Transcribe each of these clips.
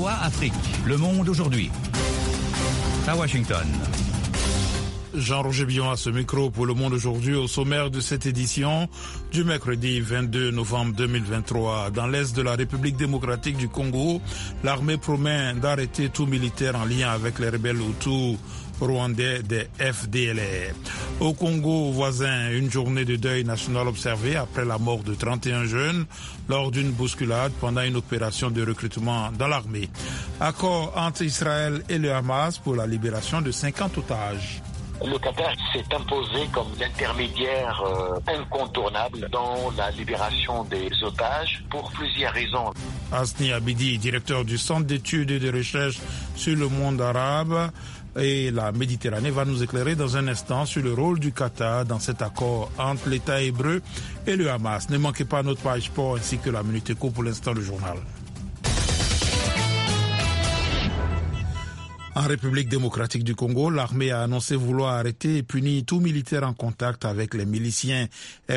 VOA Afrique. Le monde aujourd'hui. À Washington. Jean-Roger Billon à ce micro pour Le Monde aujourd'hui, au sommaire de cette édition du mercredi 22 novembre 2023. Dans l'est de la République démocratique du Congo, l'armée promet d'arrêter tout militaire en lien avec les rebelles Hutus rwandais des FDLR. Au Congo voisin, une journée de deuil national observée après la mort de 31 jeunes lors d'une bousculade pendant une opération de recrutement dans l'armée. Accord entre Israël et le Hamas pour la libération de 50 otages. Le Qatar s'est imposé comme l'intermédiaire incontournable dans la libération des otages pour plusieurs raisons. Asni Abidi, directeur du Centre d'études et de recherche sur le monde arabe et la Méditerranée, va nous éclairer dans un instant sur le rôle du Qatar dans cet accord entre l'État hébreu et le Hamas. Ne manquez pas notre page sport ainsi que la Minute Éco. Pour l'instant, le journal. En République démocratique du Congo, l'armée a annoncé vouloir arrêter et punir tout militaire en contact avec les miliciens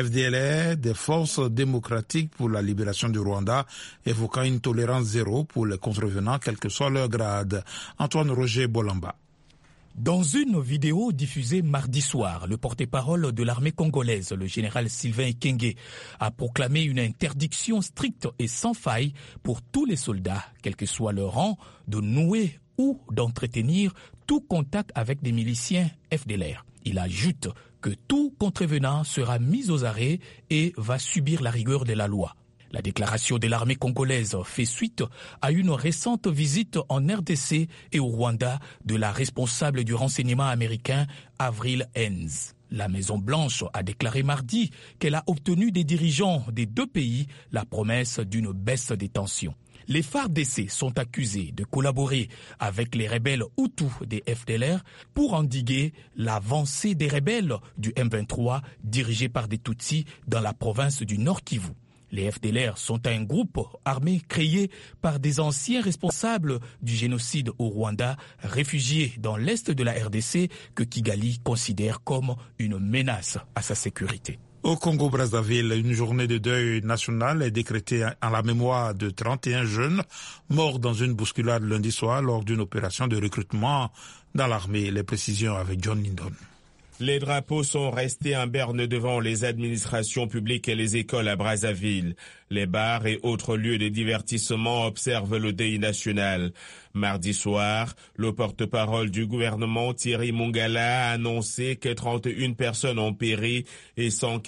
FDLR des forces démocratiques pour la libération du Rwanda, évoquant une tolérance zéro pour les contrevenants, quel que soit leur grade. Antoine Roger Bolamba. Dans une vidéo diffusée mardi soir, le porte-parole de l'armée congolaise, le général Sylvain Ekenge, a proclamé une interdiction stricte et sans faille pour tous les soldats, quel que soit leur rang, de nouer ou d'entretenir tout contact avec des miliciens FDLR. Il ajoute que tout contrevenant sera mis aux arrêts et va subir la rigueur de la loi. La déclaration de l'armée congolaise fait suite à une récente visite en RDC et au Rwanda de la responsable du renseignement américain Avril Haines. La Maison-Blanche a déclaré mardi qu'elle a obtenu des dirigeants des deux pays la promesse d'une baisse des tensions. Les FARDC sont accusés de collaborer avec les rebelles Hutus des FDLR pour endiguer l'avancée des rebelles du M23 dirigés par des Tutsis dans la province du Nord Kivu. Les FDLR sont un groupe armé créé par des anciens responsables du génocide au Rwanda, réfugiés dans l'est de la RDC, que Kigali considère comme une menace à sa sécurité. Au Congo-Brazzaville, une journée de deuil national est décrétée en la mémoire de 31 jeunes morts dans une bousculade lundi soir lors d'une opération de recrutement dans l'armée. Les précisions avec John Lindon. Les drapeaux sont restés en berne devant les administrations publiques et les écoles à Brazzaville. Les bars et autres lieux de divertissement observent le deuil national. Mardi soir, le porte-parole du gouvernement Thierry Mungala a annoncé que 31 personnes ont péri et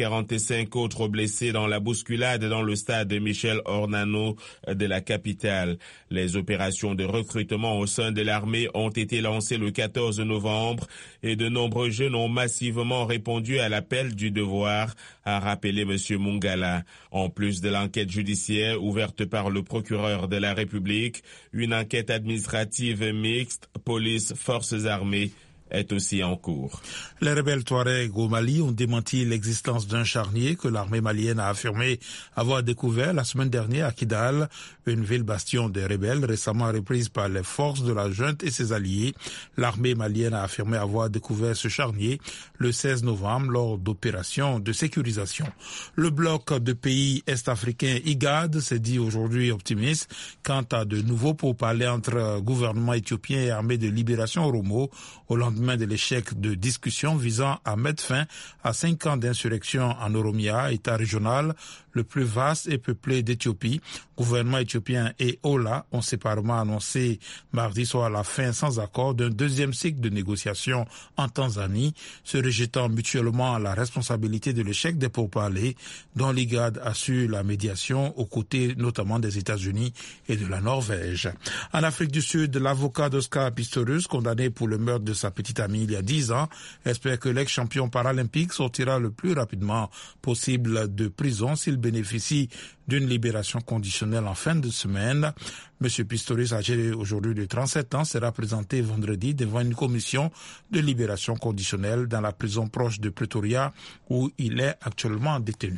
145 autres blessés dans la bousculade dans le stade Michel Ornano de la capitale. Les opérations de recrutement au sein de l'armée ont été lancées le 14 novembre et de nombreux jeunes ont massivement répondu à l'appel du devoir, a rappelé M. Mungala. En plus de l'enquête judiciaire ouverte par le procureur de la République, une enquête administrative mixte, police, forces armées, est aussi en cours. Les rebelles Touaregs au Mali ont démenti l'existence d'un charnier que l'armée malienne a affirmé avoir découvert la semaine dernière à Kidal, une ville bastion des rebelles récemment reprise par les forces de la junte et ses alliés. L'armée malienne a affirmé avoir découvert ce charnier le 16 novembre lors d'opérations de sécurisation. Le bloc de pays est-africains IGAD s'est dit aujourd'hui optimiste quant à de nouveaux pourparlers entre gouvernement éthiopien et armée de libération Oromo au lendemain de l'échec de discussions visant à mettre fin à 5 ans d'insurrection en Oromia, État régional le plus vaste et peuplé d'Éthiopie. Gouvernement éthiopien et OLA ont séparément annoncé mardi soir la fin sans accord d'un deuxième cycle de négociations en Tanzanie, se rejetant mutuellement la responsabilité de l'échec des pourparlers dont l'IGAD assure la médiation aux côtés notamment des États-Unis et de la Norvège. En Afrique du Sud, l'avocat d'Oscar Pistorius, condamné pour le meurtre de sa petite amie il y a 10 ans, espère que l'ex-champion paralympique sortira le plus rapidement possible de prison s'il bénéficie d'une libération conditionnelle en fin de semaine. M. Pistorius, âgé aujourd'hui de 37 ans, sera présenté vendredi devant une commission de libération conditionnelle dans la prison proche de Pretoria où il est actuellement détenu.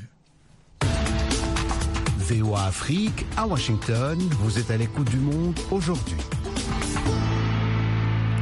VOA Afrique, à Washington, vous êtes à l'écoute du monde aujourd'hui.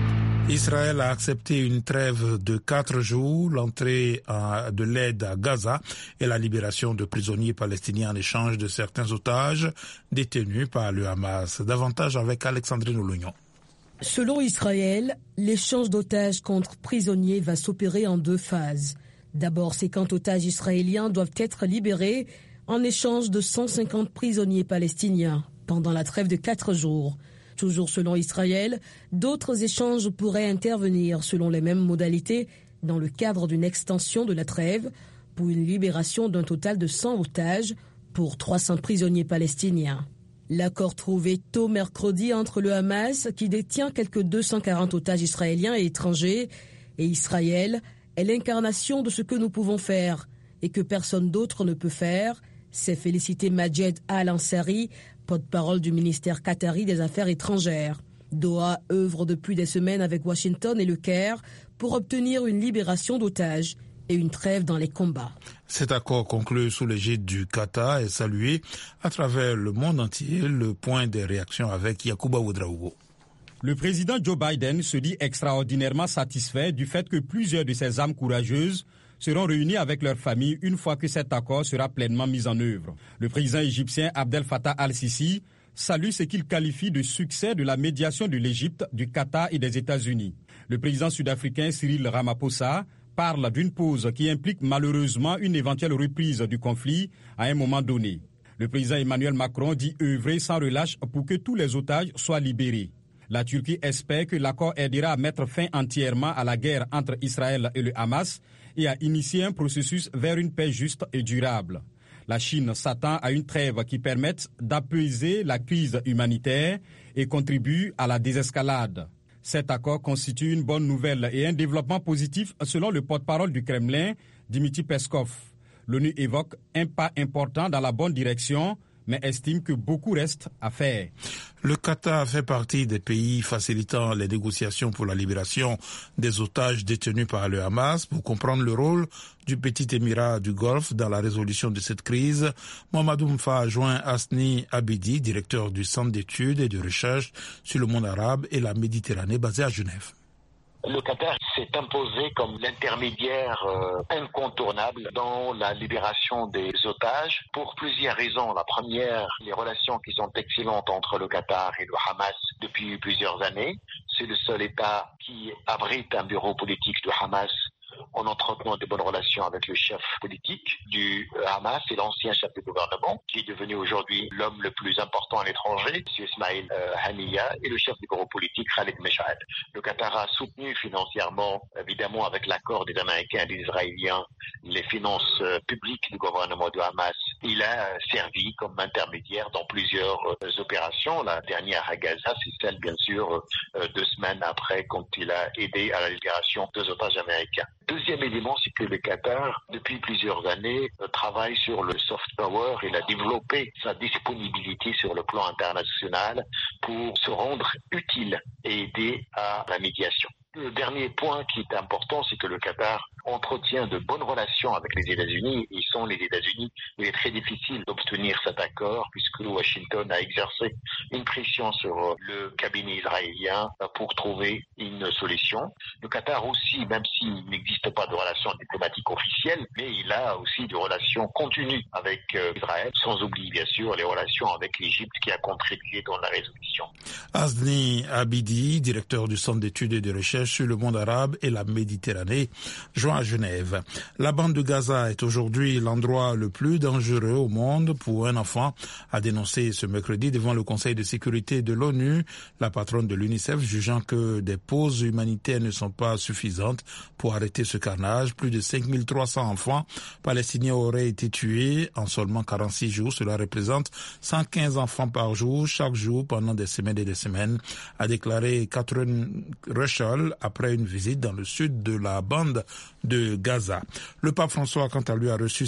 Israël a accepté une trêve de 4 jours, l'entrée de l'aide à Gaza et la libération de prisonniers palestiniens en échange de certains otages détenus par le Hamas. Davantage avec Alexandrine Oulognon. Selon Israël, l'échange d'otages contre prisonniers va s'opérer en 2 phases. D'abord, 50 otages israéliens doivent être libérés en échange de 150 prisonniers palestiniens pendant la trêve de 4 jours. Toujours selon Israël, d'autres échanges pourraient intervenir selon les mêmes modalités dans le cadre d'une extension de la trêve pour une libération d'un total de 100 otages pour 300 prisonniers palestiniens. L'accord trouvé tôt mercredi entre le Hamas, qui détient quelques 240 otages israéliens et étrangers, et Israël est l'incarnation de ce que nous pouvons faire et que personne d'autre ne peut faire, s'est félicité Majed Al-Ansari, porte-parole du ministère qatari des Affaires étrangères. Doha œuvre depuis des semaines avec Washington et le Caire pour obtenir une libération d'otages et une trêve dans les combats. Cet accord conclu sous l'égide du Qatar est salué à travers le monde entier. Le point des réactions avec Yacouba Ouedraogo. Le président Joe Biden se dit extraordinairement satisfait du fait que plusieurs de ces âmes courageuses seront réunis avec leurs familles une fois que cet accord sera pleinement mis en œuvre. Le président égyptien Abdel Fattah al-Sisi salue ce qu'il qualifie de succès de la médiation de l'Égypte, du Qatar et des États-Unis. Le président sud-africain Cyril Ramaphosa parle d'une pause qui implique malheureusement une éventuelle reprise du conflit à un moment donné. Le président Emmanuel Macron dit œuvrer sans relâche pour que tous les otages soient libérés. La Turquie espère que l'accord aidera à mettre fin entièrement à la guerre entre Israël et le Hamas et à initier un processus vers une paix juste et durable. La Chine s'attend à une trêve qui permette d'apaiser la crise humanitaire et contribue à la désescalade. Cet accord constitue une bonne nouvelle et un développement positif selon le porte-parole du Kremlin, Dmitry Peskov. L'ONU évoque un pas important dans la bonne direction, mais estime que beaucoup reste à faire. Le Qatar fait partie des pays facilitant les négociations pour la libération des otages détenus par le Hamas. Pour comprendre le rôle du petit émirat du Golfe dans la résolution de cette crise, Mohamedou Mfa a joint Hasni Abidi, directeur du Centre d'études et de recherche sur le monde arabe et la Méditerranée basé à Genève. Le Qatar s'est imposé comme l'intermédiaire incontournable dans la libération des otages pour plusieurs raisons. La première, les relations qui sont excellentes entre le Qatar et le Hamas depuis plusieurs années. C'est le seul État qui abrite un bureau politique du Hamas en entretenant de bonnes relations avec le chef politique du Hamas et l'ancien chef de gouvernement, qui est devenu aujourd'hui l'homme le plus important à l'étranger, M. Ismail Haniyeh, et le chef du bureau politique, Khalid Mesh'ad. Le Qatar a soutenu financièrement, évidemment avec l'accord des Américains et des Israéliens, les finances publiques du gouvernement du Hamas. Il a servi comme intermédiaire dans plusieurs opérations. La dernière à Gaza, c'est celle, bien sûr, 2 semaines après, quand il a aidé à la libération des otages américains. Deuxième élément, c'est que le Qatar, depuis plusieurs années, travaille sur le soft power. Il a développé sa disponibilité sur le plan international pour se rendre utile et aider à la médiation. Le dernier point qui est important, c'est que le Qatar entretient de bonnes relations avec les États-Unis. Ils sont les États-Unis. Il est très difficile d'obtenir cet accord puisque Washington a exercé une pression sur le cabinet israélien pour trouver une solution. Le Qatar aussi, même s'il n'existe pas de relations diplomatiques officielles, mais il a aussi des relations continues avec Israël, sans oublier bien sûr les relations avec l'Égypte qui a contribué dans la résolution. Hasni Abidi, directeur du Centre d'études et de recherche sur le monde arabe et la Méditerranée, joint à Genève. La bande de Gaza est aujourd'hui l'endroit le plus dangereux au monde pour un enfant, a dénoncé ce mercredi devant le Conseil de sécurité de l'ONU, la patronne de l'UNICEF, jugeant que des pauses humanitaires ne sont pas suffisantes pour arrêter ce carnage. Plus de 5300 enfants palestiniens auraient été tués en seulement 46 jours. Cela représente 115 enfants par jour, chaque jour, pendant des semaines et des semaines, a déclaré Catherine Russell après une visite dans le sud de la bande de Gaza. Le pape François, quant à lui, a reçu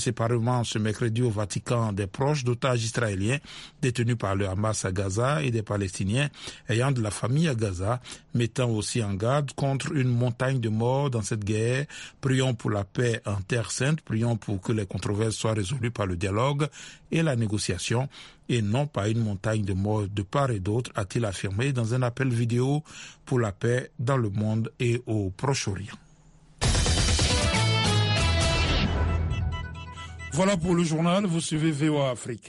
séparément ce mercredi au Vatican des proches d'otages israéliens détenus par le Hamas à Gaza et des Palestiniens ayant de la famille à Gaza, mettant aussi en garde contre une montagne de morts dans cette guerre. Prions pour la paix en Terre Sainte, prions pour que les controverses soient résolues par le dialogue et la négociation et non pas une montagne de morts de part et d'autre, a-t-il affirmé dans un appel vidéo pour la paix dans le monde et au Proche-Orient. Voilà pour le journal, vous suivez VOA Afrique.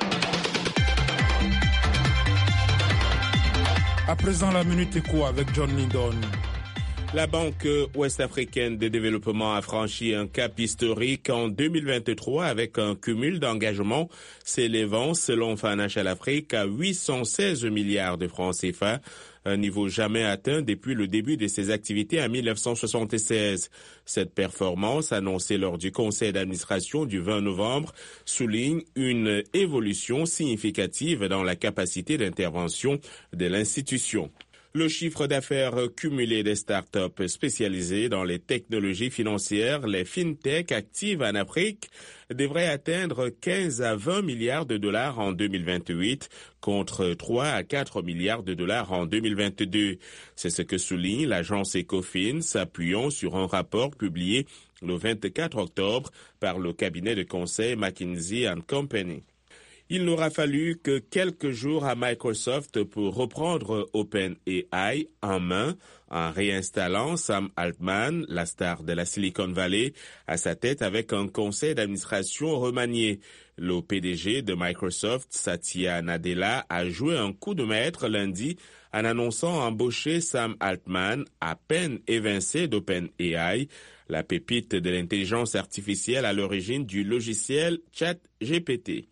À présent, la Minute Éco avec John Lindon. La Banque ouest-africaine de développement a franchi un cap historique en 2023 avec un cumul d'engagements s'élevant, selon Financial Afrique, à 816 milliards de francs CFA, un niveau jamais atteint depuis le début de ses activités en 1976. Cette performance, annoncée lors du conseil d'administration du 20 novembre, souligne une évolution significative dans la capacité d'intervention de l'institution. Le chiffre d'affaires cumulé des startups spécialisées dans les technologies financières, les fintech actives en Afrique, devrait atteindre 15 à 20 milliards de dollars en 2028 contre 3 à 4 milliards de dollars en 2022. C'est ce que souligne l'agence Ecofin, s'appuyant sur un rapport publié le 24 octobre par le cabinet de conseil McKinsey & Company. Il n'aura fallu que quelques jours à Microsoft pour reprendre OpenAI en main en réinstallant Sam Altman, la star de la Silicon Valley, à sa tête avec un conseil d'administration remanié. Le PDG de Microsoft, Satya Nadella, a joué un coup de maître lundi en annonçant embaucher Sam Altman, à peine évincé d'OpenAI, la pépite de l'intelligence artificielle à l'origine du logiciel ChatGPT.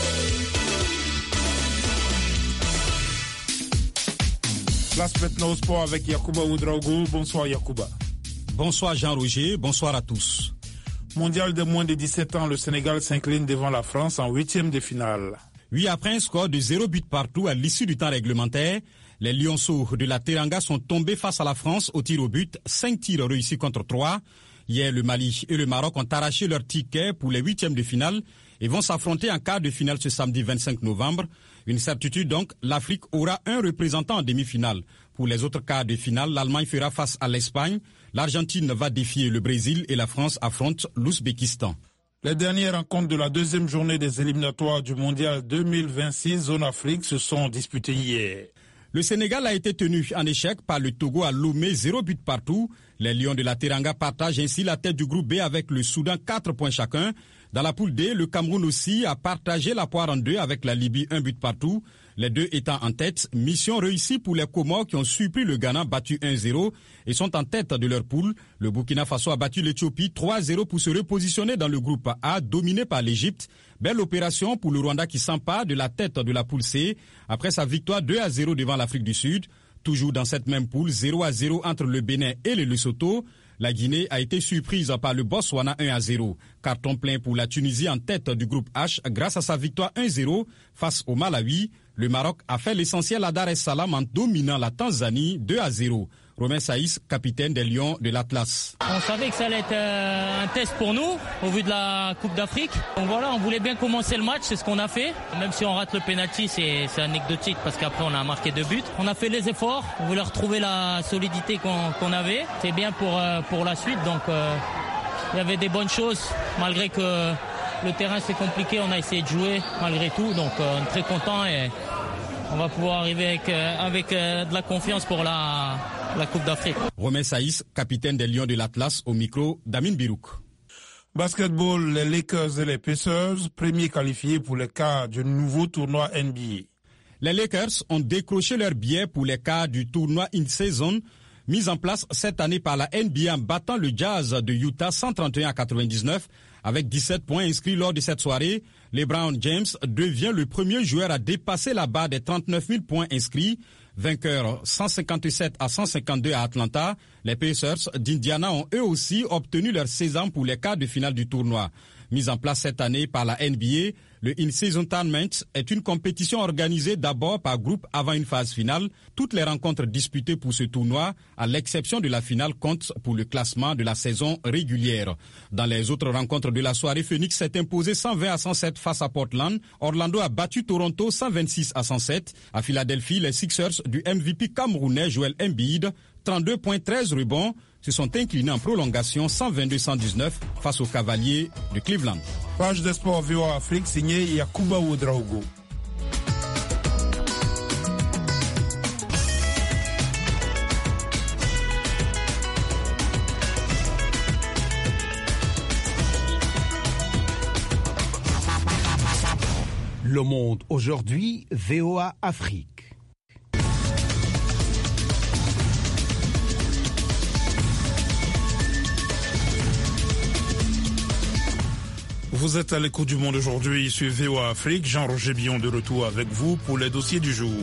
Place maintenant au sport avec Yacouba Ouedraogo. Bonsoir Yacouba. Bonsoir Jean-Roger, bonsoir à tous. Mondial de moins de 17 ans, le Sénégal s'incline devant la France en 8e de finale. Oui, après un score de 0 but partout à l'issue du temps réglementaire, les Lionceaux de la Teranga sont tombés face à la France au tir au but, 5 tirs réussis contre 3. Hier, le Mali et le Maroc ont arraché leur ticket pour les 8e de finale et vont s'affronter en quart de finale ce samedi 25 novembre. Une certitude donc, l'Afrique aura un représentant en demi-finale. Pour les autres quarts de finale, l'Allemagne fera face à l'Espagne, l'Argentine va défier le Brésil et la France affronte l'Ouzbékistan. Les dernières rencontres de la deuxième journée des éliminatoires du Mondial 2026 Zone Afrique se sont disputées hier. Le Sénégal a été tenu en échec par le Togo à Lomé, 0 but partout. Les Lions de la Teranga partagent ainsi la tête du groupe B avec le Soudan, 4 points chacun. Dans la poule D, le Cameroun aussi a partagé la poire en deux avec la Libye, 1 but partout. Les deux étant en tête, mission réussie pour les Comores qui ont surpris le Ghana battu 1-0 et sont en tête de leur poule. Le Burkina Faso a battu l'Éthiopie 3-0 pour se repositionner dans le groupe A, dominé par l'Égypte. Belle opération pour le Rwanda qui s'empare de la tête de la poule C après sa victoire 2-0 devant l'Afrique du Sud. Toujours dans cette même poule, 0-0 entre le Bénin et le Lesotho. La Guinée a été surprise par le Botswana 1-0. Carton plein pour la Tunisie en tête du groupe H grâce à sa victoire 1-0 face au Malawi. Le Maroc a fait l'essentiel à Dar es Salaam en dominant la Tanzanie 2-0. Romain Saïs, capitaine des Lions de l'Atlas. On savait que ça allait être un test pour nous au vu de la Coupe d'Afrique. Donc voilà, on voulait bien commencer le match, c'est ce qu'on a fait. Même si on rate le penalty, c'est anecdotique parce qu'après on a marqué 2 buts. On a fait les efforts, on voulait retrouver la solidité qu'on avait. C'est bien pour la suite, donc il y avait des bonnes choses malgré que le terrain c'est compliqué. On a essayé de jouer malgré tout, donc on est très content et on va pouvoir arriver avec de la confiance pour la Coupe d'Afrique. Romain Saïs, capitaine des Lions de l'Atlas, au micro d'Amin Birouk. Basketball, les Lakers et les Pacers, premiers qualifiés pour les quarts du nouveau tournoi NBA. Les Lakers ont décroché leur billet pour les quarts du tournoi In-Season, mis en place cette année par la NBA en battant le Jazz de Utah 131-99 avec 17 points inscrits lors de cette soirée. LeBron James devient le premier joueur à dépasser la barre des 39 000 points inscrits. Vainqueurs 157 à 152 à Atlanta, les Pacers d'Indiana ont eux aussi obtenu leur sésame pour les quarts de finale du tournoi. Mise en place cette année par la NBA, le In-Season Tournament est une compétition organisée d'abord par groupe avant une phase finale. Toutes les rencontres disputées pour ce tournoi, à l'exception de la finale, comptent pour le classement de la saison régulière. Dans les autres rencontres de la soirée, Phoenix s'est imposé 120 à 107 face à Portland. Orlando a battu Toronto 126 à 107. À Philadelphie, les Sixers du MVP camerounais Joel Embiid, 32 points, 13 rebonds, se sont inclinés en prolongation 122-119 face aux Cavaliers de Cleveland. Page de sport VOA Afrique signée Yakuba Ouedraogo. Le Monde aujourd'hui, VOA Afrique. Vous êtes à l'écoute du Monde aujourd'hui sur VOA Afrique. Jean-Roger Billon de retour avec vous pour les dossiers du jour.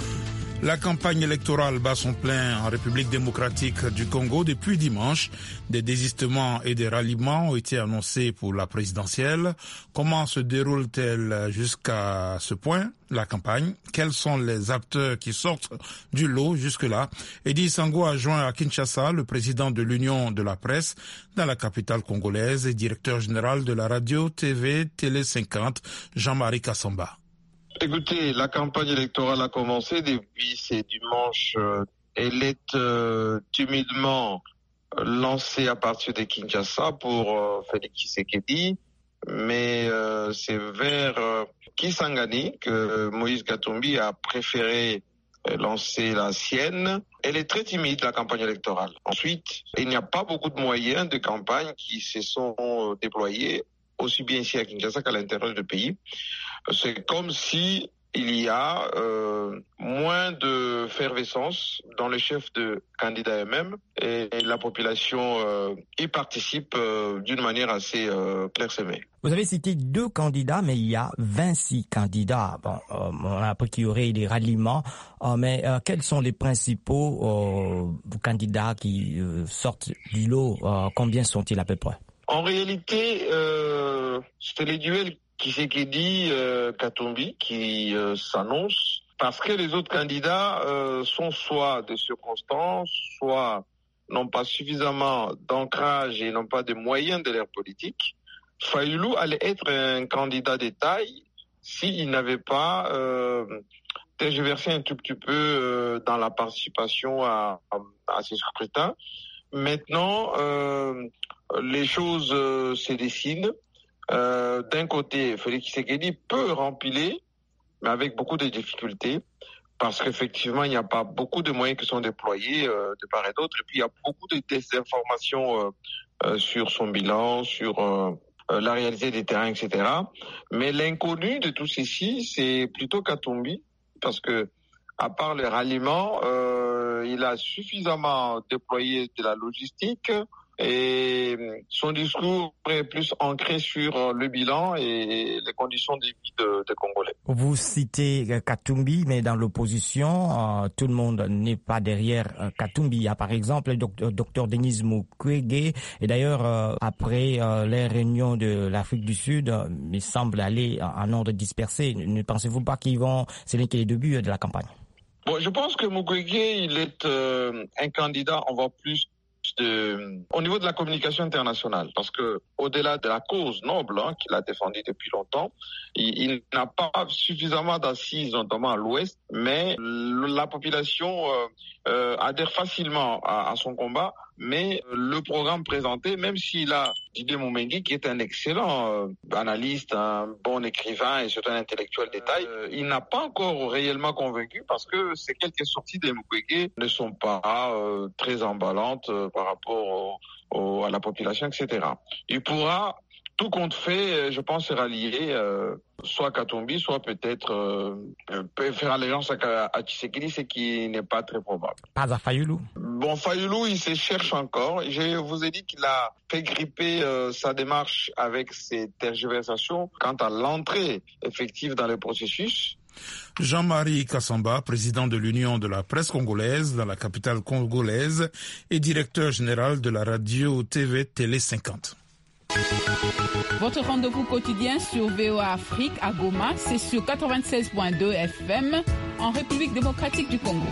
La campagne électorale bat son plein en République démocratique du Congo depuis dimanche. Des désistements et des ralliements ont été annoncés pour la présidentielle. Comment se déroule-t-elle jusqu'à ce point, la campagne? Quels sont les acteurs qui sortent du lot jusque-là? Eddy Sango a joint à Kinshasa le président de l'Union de la presse dans la capitale congolaise et directeur général de la radio TV Télé 50, Jean-Marie Kassamba. Écoutez, la campagne électorale a commencé depuis ce dimanche. Elle est timidement lancée à partir de Kinshasa pour Félix Tshisekedi, mais c'est vers Kisangani que Moïse Katumbi a préféré lancer la sienne. Elle est très timide, la campagne électorale. Ensuite, il n'y a pas beaucoup de moyens de campagne qui se sont déployés, aussi bien ici à Kinshasa qu'à l'intérieur du pays. C'est comme si il y a moins de effervescence dans les chefs de candidats eux-mêmes et la population y participe d'une manière assez clairsemée. Vous avez cité 2 candidats, mais il y a 26 candidats. Bon, on a appris qu'il y aurait des ralliements, mais quels sont les principaux candidats qui sortent du lot? Combien sont-ils à peu près? En réalité, c'est les duels Tshisekedi Katumbi qui s'annonce parce que les autres candidats sont soit de circonstances, soit n'ont pas suffisamment d'ancrage et n'ont pas de moyens de leur politique. Fayulu allait être un candidat de taille s'il n'avait pas tergiversé un tout petit peu dans la participation à ces scrutins. Maintenant, les choses se dessinent. D'un côté, Félix Tshisekedi peut rempiler, mais avec beaucoup de difficultés, parce qu'effectivement, il n'y a pas beaucoup de moyens qui sont déployés de part et d'autre, et puis il y a beaucoup de désinformations sur son bilan, sur la réalité des terrains, etc. Mais l'inconnu de tout ceci, c'est plutôt Katumbi, parce que à part le ralliement, il a suffisamment déployé de la logistique, et son discours est plus ancré sur le bilan et les conditions de vie des Congolais. Vous citez Katumbi, mais dans l'opposition, tout le monde n'est pas derrière Katumbi. Il y a par exemple le docteur Denis Mukwege, et d'ailleurs, après les réunions de l'Afrique du Sud, il semble aller en ordre dispersé. Ne pensez-vous pas qu'ils vont s'élever les débuts de la campagne? Bon, je pense que Mukwege, il est un candidat, on va plus au niveau de la communication internationale, parce que au-delà de la cause noble qu'il a défendue depuis longtemps, il n'a pas suffisamment d'assises, notamment à l'Ouest, mais la population adhère facilement à son combat. Mais le programme présenté, même s'il a Didier Mukwege, qui est un excellent analyste, un bon écrivain et surtout un intellectuel de taille, il n'a pas encore réellement convaincu, parce que ces quelques sorties de Mukwege ne sont pas très emballantes par rapport à la population, etc. Il pourra tout compte fait, je pense, sera lié soit à Katumbi, soit peut-être faire allégeance à Tshisekedi, ce qui n'est pas très probable. Pas à Fayoulou? Bon, Fayoulou, il se cherche encore. Je vous ai dit qu'il a fait gripper sa démarche avec ses tergiversations quant à l'entrée effective dans le processus. Jean-Marie Kassamba, président de l'Union de la presse congolaise dans la capitale congolaise et directeur général de la radio TV Télé 50. Votre rendez-vous quotidien sur VOA Afrique à Goma, c'est sur 96.2 FM en République démocratique du Congo.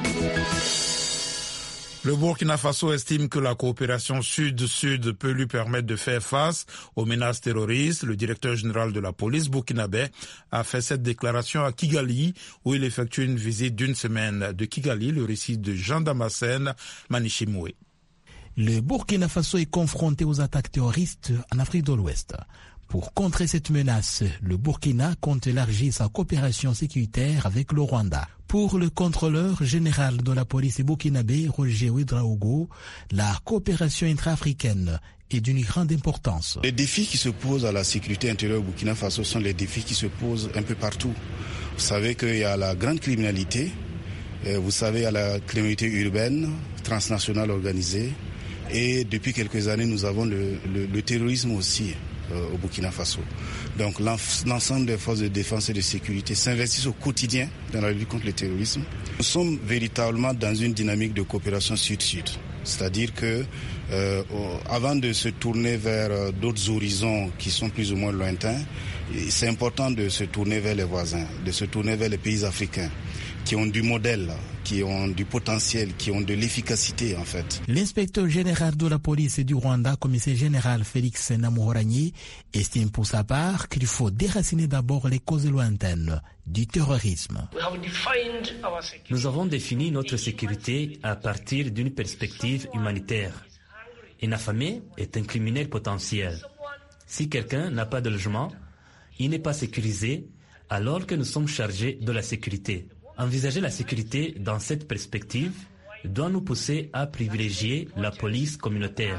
Le Burkina Faso estime que la coopération sud-sud peut lui permettre de faire face aux menaces terroristes. Le directeur général de la police burkinabé a fait cette déclaration à Kigali, où il effectue une visite d'une semaine. De Kigali, le récit de Jean Damascène Manichimoué. Le Burkina Faso est confronté aux attaques terroristes en Afrique de l'Ouest. Pour contrer cette menace, le Burkina compte élargir sa coopération sécuritaire avec le Rwanda. Pour le contrôleur général de la police burkinabé, Roger Ouedraogo, la coopération intra-africaine est d'une grande importance. Les défis qui se posent à la sécurité intérieure au Burkina Faso sont les défis qui se posent un peu partout. Vous savez qu'il y a la grande criminalité, vous savez il y a la criminalité urbaine, transnationale organisée, et depuis quelques années nous avons le terrorisme aussi au Burkina Faso. Donc l'ensemble des forces de défense et de sécurité s'investissent au quotidien dans la lutte contre le terrorisme. Nous sommes véritablement dans une dynamique de coopération sud-sud. C'est-à-dire que avant de se tourner vers d'autres horizons qui sont plus ou moins lointains, c'est important de se tourner vers les voisins, de se tourner vers les pays africains qui ont du modèle, qui ont du potentiel, qui ont de l'efficacité en fait. L'inspecteur général de la police du Rwanda, commissaire général Félix Namuhoranyi, estime pour sa part qu'il faut déraciner d'abord les causes lointaines du terrorisme. Nous avons défini notre sécurité à partir d'une perspective humanitaire. Un affamé est un criminel potentiel. Si quelqu'un n'a pas de logement, il n'est pas sécurisé, alors que nous sommes chargés de la sécurité. Envisager la sécurité dans cette perspective doit nous pousser à privilégier la police communautaire.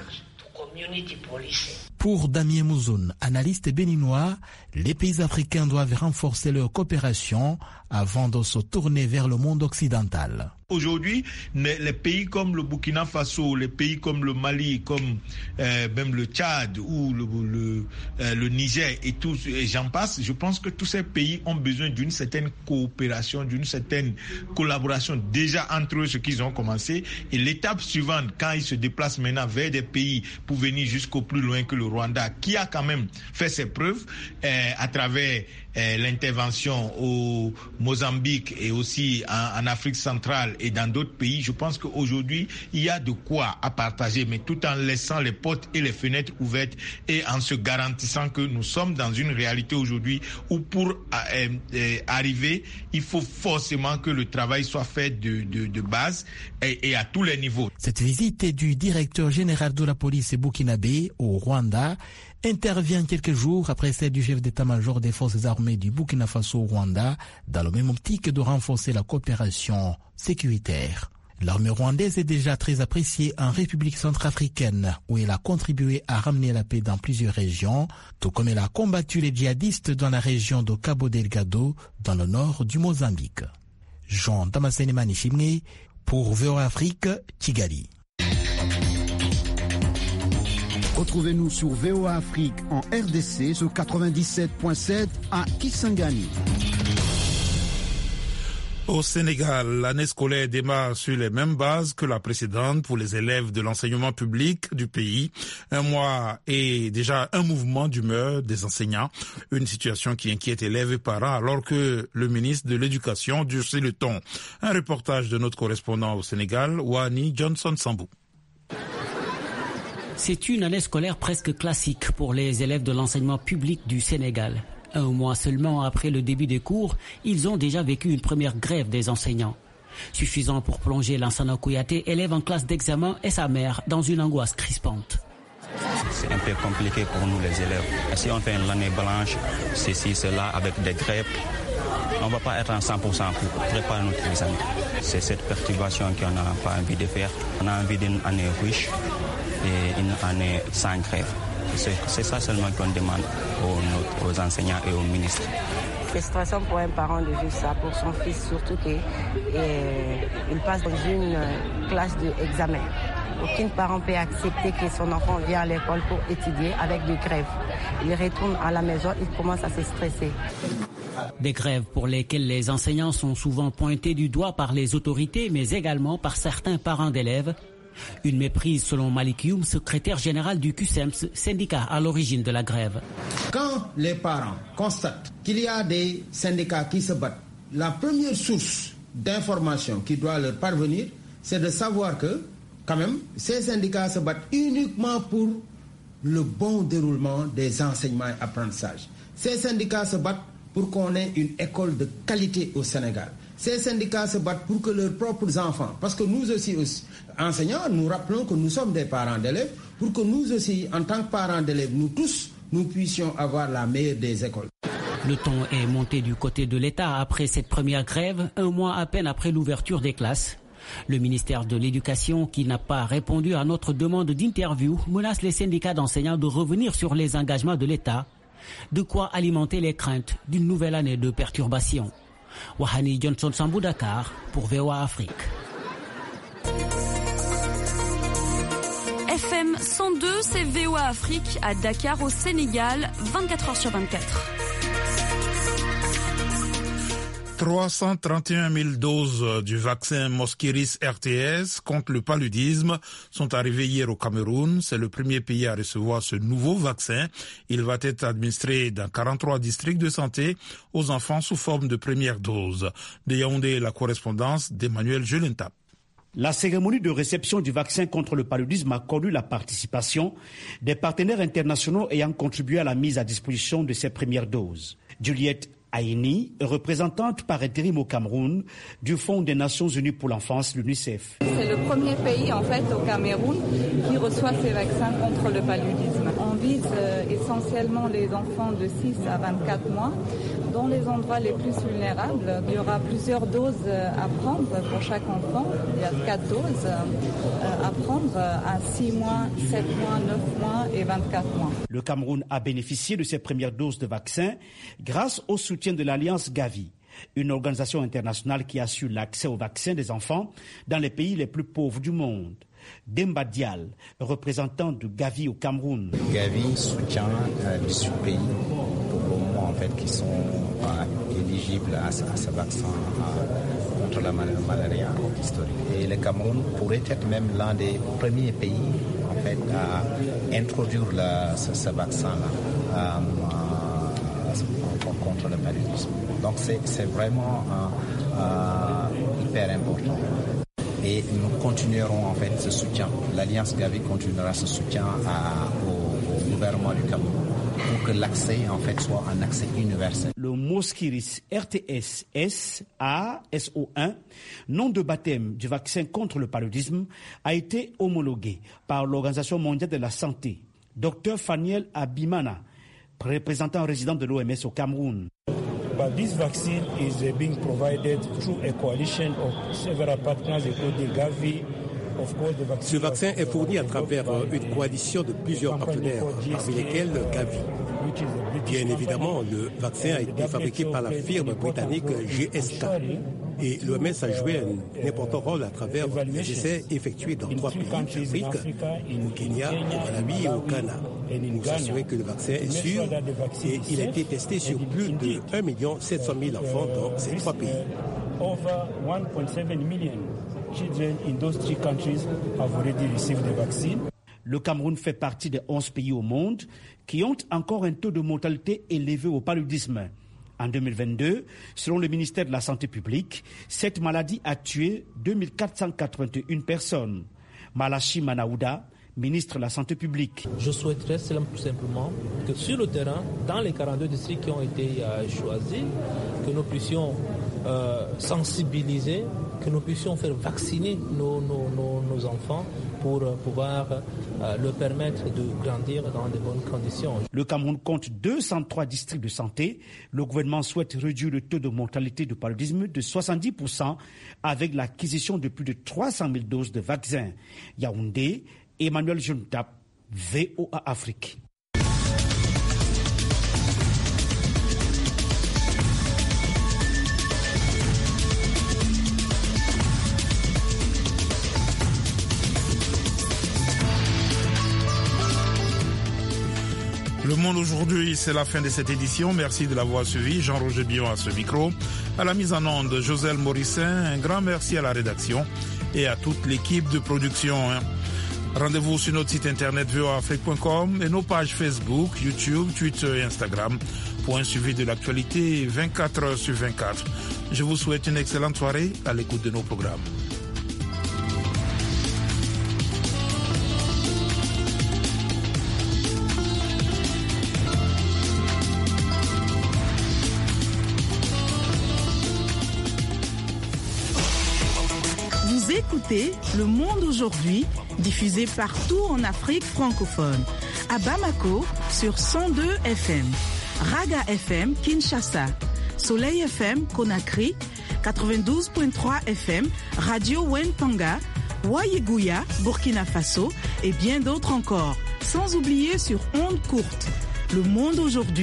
Pour Damien Mouzoun, analyste béninois, les pays africains doivent renforcer leur coopération avant de se tourner vers le monde occidental. Aujourd'hui, les pays comme le Burkina Faso, les pays comme le Mali, comme même le Tchad ou le Niger et j'en passe, je pense que tous ces pays ont besoin d'une certaine coopération, d'une certaine collaboration déjà entre eux, ce qu'ils ont commencé. Et l'étape suivante, quand ils se déplacent maintenant vers des pays pour venir jusqu'au plus loin que le Rwanda, qui a quand même fait ses preuves à travers l'intervention au Mozambique et aussi en Afrique centrale et dans d'autres pays, je pense qu'aujourd'hui, il y a de quoi à partager, mais tout en laissant les portes et les fenêtres ouvertes et en se garantissant que nous sommes dans une réalité aujourd'hui où pour arriver, il faut forcément que le travail soit fait de base et à tous les niveaux. Cette visite du directeur général de la police burkinabé au Rwanda intervient quelques jours après celle du chef d'état-major des forces armées du Burkina Faso au Rwanda, dans la même optique de renforcer la coopération sécuritaire. L'armée rwandaise est déjà très appréciée en République centrafricaine, où elle a contribué à ramener la paix dans plusieurs régions, tout comme elle a combattu les djihadistes dans la région de Cabo Delgado, dans le nord du Mozambique. Jean Damascène Manichimoué pour VOA Afrique, Kigali. Retrouvez-nous sur VOA Afrique en RDC sur 97.7 à Kisangani. Au Sénégal, l'année scolaire démarre sur les mêmes bases que la précédente pour les élèves de l'enseignement public du pays. Un mois et déjà un mouvement d'humeur des enseignants. Une situation qui inquiète élèves et parents alors que le ministre de l'Éducation durcit le ton. Un reportage de notre correspondant au Sénégal, Wani Johnson Sambou. C'est une année scolaire presque classique pour les élèves de l'enseignement public du Sénégal. Un mois seulement après le début des cours, ils ont déjà vécu une première grève des enseignants. Suffisant pour plonger Lansana Kouyaté, élève en classe d'examen, et sa mère dans une angoisse crispante. C'est un peu compliqué pour nous les élèves. Si on fait une année blanche, ceci, cela, avec des grèves, on ne va pas être en 100% pour préparer notre examen. C'est cette perturbation qu'on n'a pas envie de faire. On a envie d'une année riche et une année sans grève. C'est ça seulement qu'on demande aux enseignants et aux ministres. Frustration pour un parent de vivre ça, pour son fils surtout qu'il passe dans une classe d'examen. Aucun parent peut accepter que son enfant vienne à l'école pour étudier avec des grèves. Il retourne à la maison, il commence à se stresser. Des grèves pour lesquelles les enseignants sont souvent pointés du doigt par les autorités, mais également par certains parents d'élèves. Une méprise selon Malik Youm, secrétaire général du QSEMS, syndicat à l'origine de la grève. Quand les parents constatent qu'il y a des syndicats qui se battent, la première source d'information qui doit leur parvenir, c'est de savoir que, quand même, ces syndicats se battent uniquement pour le bon déroulement des enseignements et apprentissages. Ces syndicats se battent pour qu'on ait une école de qualité au Sénégal. Ces syndicats se battent pour que leurs propres enfants, parce que nous aussi enseignants, nous rappelons que nous sommes des parents d'élèves, pour que nous aussi, en tant que parents d'élèves, nous tous, nous puissions avoir la meilleure des écoles. Le ton est monté du côté de l'État après cette première grève, un mois à peine après l'ouverture des classes. Le ministère de l'Éducation, qui n'a pas répondu à notre demande d'interview, menace les syndicats d'enseignants de revenir sur les engagements de l'État. De quoi alimenter les craintes d'une nouvelle année de perturbations. Wahani Johnson Sambou, Dakar, pour VOA Afrique. FM 102, c'est VOA Afrique à Dakar au Sénégal, 24h sur 24. 331 000 doses du vaccin Mosquirix RTS contre le paludisme sont arrivées hier au Cameroun. C'est le premier pays à recevoir ce nouveau vaccin. Il va être administré dans 43 districts de santé aux enfants sous forme de première dose. De Yaoundé, la correspondance d'Emmanuel Julentap. La cérémonie de réception du vaccin contre le paludisme a connu la participation des partenaires internationaux ayant contribué à la mise à disposition de ces premières doses. Juliette Aini, représentante par intérim au Cameroun du Fonds des Nations Unies pour l'enfance, l'UNICEF. C'est le premier pays en fait au Cameroun qui reçoit ces vaccins contre le paludisme. On vise essentiellement les enfants de 6 à 24 mois. Dans les endroits les plus vulnérables, il y aura plusieurs doses à prendre pour chaque enfant. Il y a 4 doses à prendre à 6 mois, 7 mois, 9 mois et 24 mois. Le Cameroun a bénéficié de ses premières doses de vaccins grâce au soutien de l'Alliance Gavi, une organisation internationale qui assure l'accès aux vaccins des enfants dans les pays les plus pauvres du monde. Demba Dial, représentant de Gavi au Cameroun. Gavi soutient 18 pays pour le moment en fait, qui sont éligibles à ce vaccin contre la malaria historique. Et le Cameroun pourrait être même l'un des premiers pays en fait, à introduire ce vaccin-là contre le paludisme. Donc c'est vraiment hyper important. Et nous continuerons en fait ce soutien. L'Alliance Gavi continuera ce soutien au gouvernement du Cameroun pour que l'accès en fait soit un accès universel. Le Mosquirix RTS SO1, nom de baptême du vaccin contre le paludisme, a été homologué par l'Organisation mondiale de la santé. Dr Faniel Abimana, représentant résident de l'OMS au Cameroun. But this vaccine is being provided through a coalition of several partners, including Gavi. Ce vaccin est fourni à travers une coalition de plusieurs partenaires, parmi lesquels Gavi. Bien évidemment, le vaccin a été fabriqué par la firme britannique GSK. Et l'OMS a joué un important rôle à travers les essais effectués dans 3 pays d'Afrique, au Kenya, au Malawi et au Ghana, pour s'assurer que le vaccin est sûr. Et il a été testé sur plus de 1 700 000 enfants dans ces 3 pays. Over 1.7 million children in those 3 countries have already received the vaccine. Le Cameroun fait partie des 11 pays au monde qui ont encore un taux de mortalité élevé au paludisme. En 2022, selon le ministère de la Santé publique, cette maladie a tué 2481 personnes. Malachi Manaouda, ministre de la Santé publique. Je souhaiterais tout simplement que sur le terrain, dans les 42 districts qui ont été choisis, que nous puissions sensibiliser, que nous puissions faire vacciner nos enfants pour pouvoir leur permettre de grandir dans de bonnes conditions. Le Cameroun compte 203 districts de santé. Le gouvernement souhaite réduire le taux de mortalité du paludisme de 70% avec l'acquisition de plus de 300 000 doses de vaccins. Yaoundé, Emmanuel Juntap, VOA Afrique. Monde aujourd'hui, c'est la fin de cette édition. Merci de l'avoir suivi. Jean-Roger Bion à ce micro. À la mise en onde, Joselle Morissin. Un grand merci à la rédaction et à toute l'équipe de production. Rendez-vous sur notre site internet voaafrique.com et nos pages Facebook, YouTube, Twitter et Instagram pour un suivi de l'actualité 24 heures sur 24. Je vous souhaite une excellente soirée à l'écoute de nos programmes. Écoutez Le Monde aujourd'hui, diffusé partout en Afrique francophone. À Bamako, sur 102 FM. Raga FM, Kinshasa. Soleil FM, Conakry. 92.3 FM, Radio Wentanga. Wayeguya, Burkina Faso. Et bien d'autres encore. Sans oublier sur ondes courtes. Le Monde aujourd'hui.